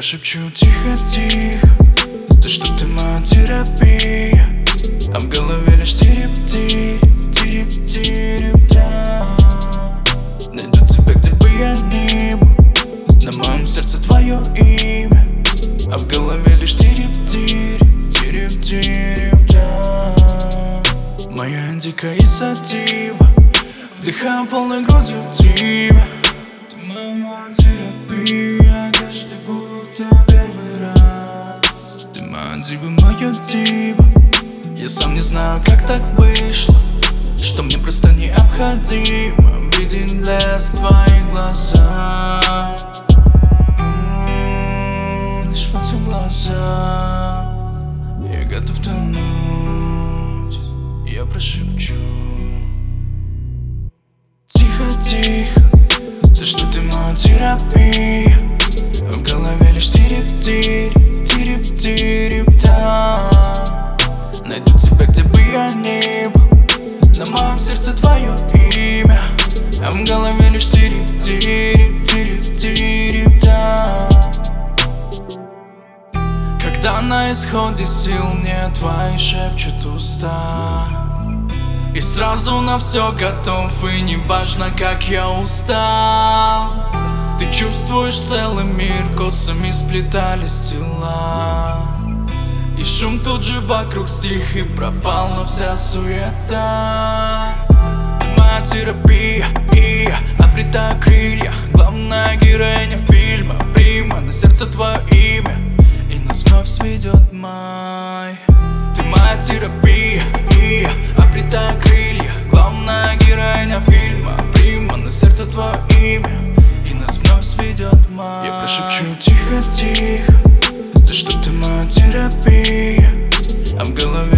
прошепчу тихо-тихо, ты что, ты моя терапия, а в голове лишь тирип-тирип, тирип-тирип-тя. Найду тебя, где бы я ни был, на моем сердце твое имя, а в голове лишь тирип-тирип, тирип-тирип-тя. Моя дикая сатива, вдыхаю полной грудью тебя. Ты моя терапия, каждый будто первый раз. Ты моя дива, моя дива. Я сам не знаю, как так вышло, что мне просто необходимо видеть блеск в твоих глазах. Лишь в этих глазах я готов тонуть, я прошепчу тихо-тихо, ты что, ты моя терапия, в голове лишь тирип-тирип, тирип-тирип-та. Найду тебя, где бы я ни был, на моем сердце твое имя, а в голове лишь тирип-тирип, тирип-тирип-та. Когда на исходе сил мне твои шепчут уста, и сразу на все готов, и не важно, как я устал. Ты чувствуешь целый мир, косами сплетались тела, и шум тут же вокруг стих, и пропала вся суета. Ты моя терапия, и я обретаю крылья, главная героиня фильма прима, на сердце твое имя, и нас вновь сведет май. Ты моя терапия, и я обретаю крылья, главная героиня фильма прима, на сердце твое имя, и нас вновь сведет май. Я прошепчу тихо-тихо, ты что, ты моя терапия, а в голове